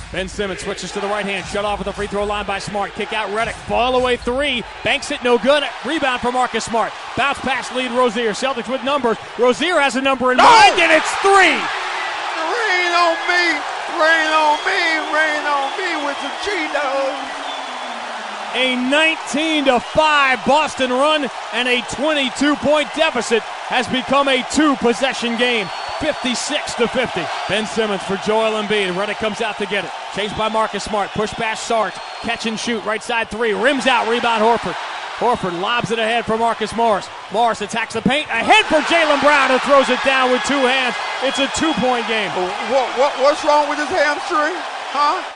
Ben Simmons switches to the right hand, shut off at the free throw line by Smart. Kick out Redick, fall away three, banks it, no good. Rebound for Marcus Smart. Bounce pass lead Rozier. Celtics with numbers. Rozier has a number in mind, and it's three. Rain on me, rain on me, rain on me with the Cheetos. A 19-5 Boston run and a 22-point deficit has become a two-possession game. 56-50. Ben Simmons for Joel Embiid. Redick comes out to get it. Chased by Marcus Smart. Push past Sarge. Catch and shoot. Right side three. Rims out. Rebound Horford. Horford lobs it ahead for Marcus Morris. Morris attacks the paint. Ahead for Jaylen Brown, who throws it down with two hands. It's a 2-point game. What's wrong with his hamstring? Huh?